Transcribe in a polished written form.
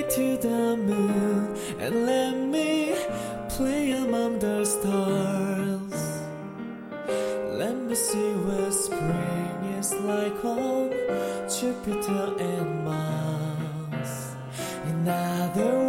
to the moon and let me play among the stars. Let me see where spring is like on Jupiter and Mars. In other